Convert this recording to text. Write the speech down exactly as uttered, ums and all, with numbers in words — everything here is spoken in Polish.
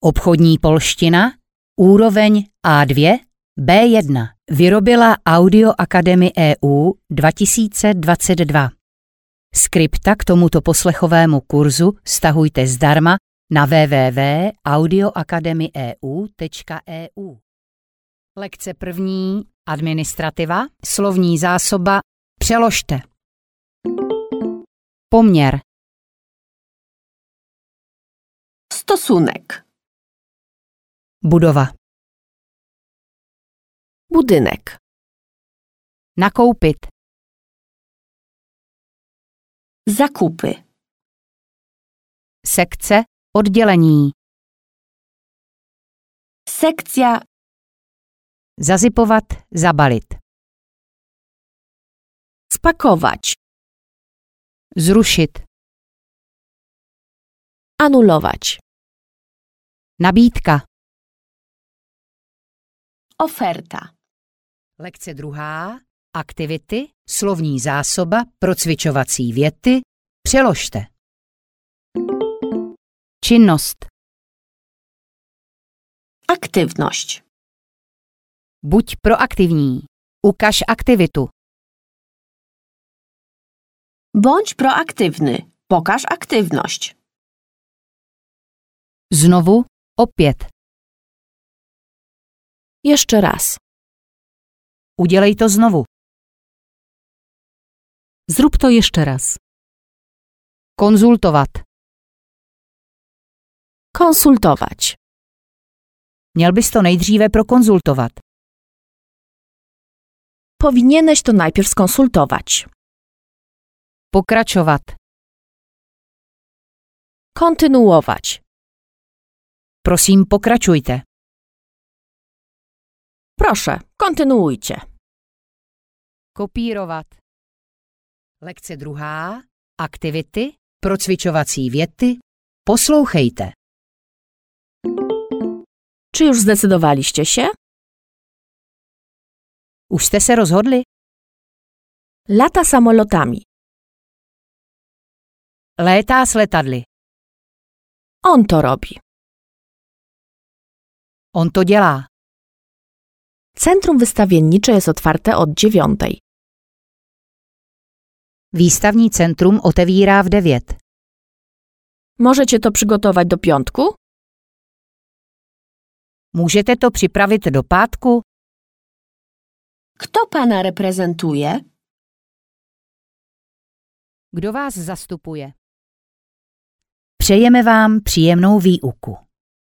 Obchodní polština, úroveň A dva, B jedna. Vyrobila Audio Academy E U dva tisíce dvacet dva. Skripta k tomuto poslechovému kurzu stahujte zdarma na w w w tečka audio academy e u tečka e u. Lekce první, administrativa, slovní zásoba, přeložte. Poměr. Stosunek. Budova. Budynek. Nakoupit. Zakupy. Sekce, oddělení. Sekcja. Zazipovat, zabalit. Spakować. Zrušit. Anulować. Nabídka. Oferta. Lekce druhá. Aktivity, slovní zásoba, procvičovací věty, přeložte. Činnost. Aktywność. Buď proaktivní. Ukaž aktivitu. Bądź proaktywny. Pokaż aktywność. Znovu, opět. Jeszcze raz. Udělej to znovu. Zrób to jeszcze raz. Konzultovat. Konsultować. Měl bys to nejdříve prokonzultovat. Powinieneś to najpierw skonsultować. Pokračovat. Kontynuować. Prosím, pokračujte. Proszę, kontynuujcie. Kopírovat. Lekce druhá. Aktivity, procvičovací věty. Poslouchejte. Czy już zdecydowaliście się? Už jste se rozhodli? Lata samolotami. Létá s letadly. On to robi. On to dělá. Centrum wystawiennicze jest otwarte od dziewiątej. Výstavní centrum otevírá v devět. Możecie to przygotować do piątku? Můžete to připravit do pátku? Kto pana reprezentuje? Kdo vás zastupuje? Přejeme vám příjemnou výuku.